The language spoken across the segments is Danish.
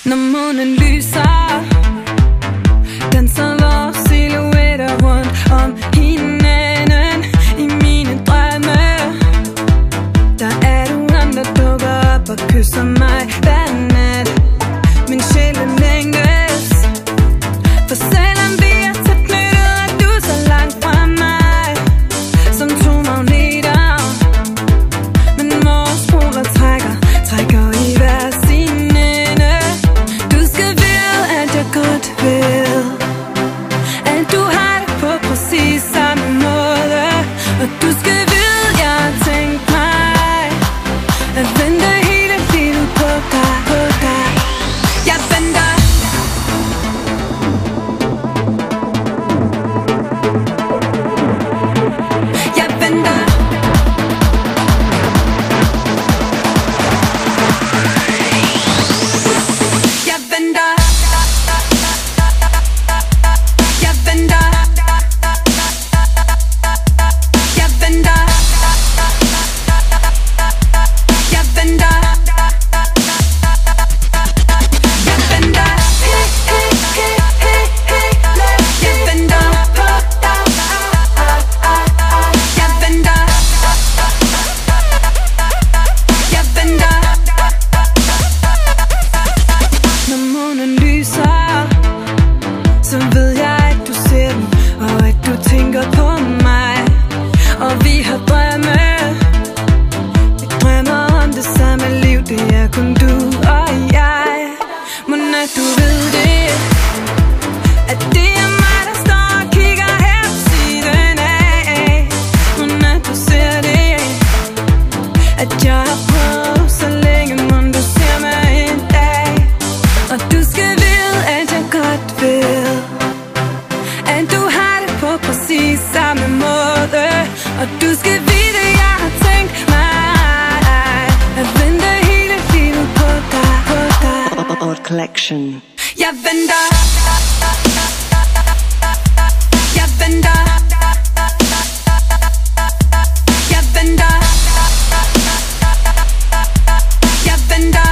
Når månen lyser, danser vores silhuetter rundt om hinanden. I mine drømme, der er du ham, der dukker op og kysser mig hver nat. Min sjæl længes, for selvom vi er så knyttet, er du så langt fra mig, som to magneter. Men vores poler trækker i hver sin ende. Du skal vide, at jeg godt ved, at du har det på præcis samme måde. Og du skal vide, jeg har tænkt mig at vente hele livet på dig, på dig. Jeg venter. Jeg venter. Jeg venter. Jeg venter. Jeg venter. Jeg venter. Jeg venter. Hey, hey, hey, hey, hey, jeg venter på dig. Jeg venter. Jeg venter. Når månen lyser, så ved jeg, at du ser den, og at du tænker på mig. Og vi har drømme, vi drømmer om det samme liv. Det er kun du og jeg. Men at du ved det, at det er mig, der står og kigger her på siden af. Men at du ser det, at jeg har prøvet så længe, men du ser mig en dag. Og du skal vide, at jeg godt ved, at du har det på præcis samme måde. Og du skal vide, at jeg har tænkt mig at vente hele livet på dig, på dig. Odd Collection. Jeg venter. Jeg venter. Jeg venter. Jeg venter.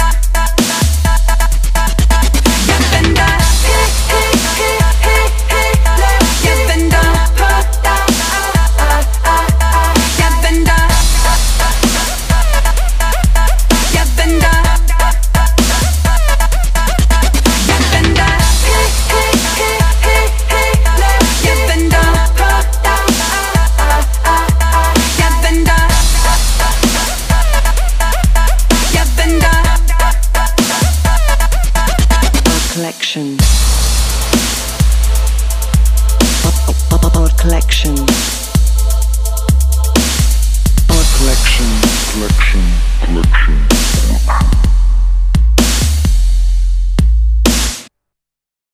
Jeg venter. Hey, hey, hey, hey, hey, jeg venter på dig. Jeg venter. Jeg venter. Jeg venter. Hey, hey, hey, hey, hey, jeg venter på dig. Jeg venter. Jeg venter. Odd Collection. Odd Collection.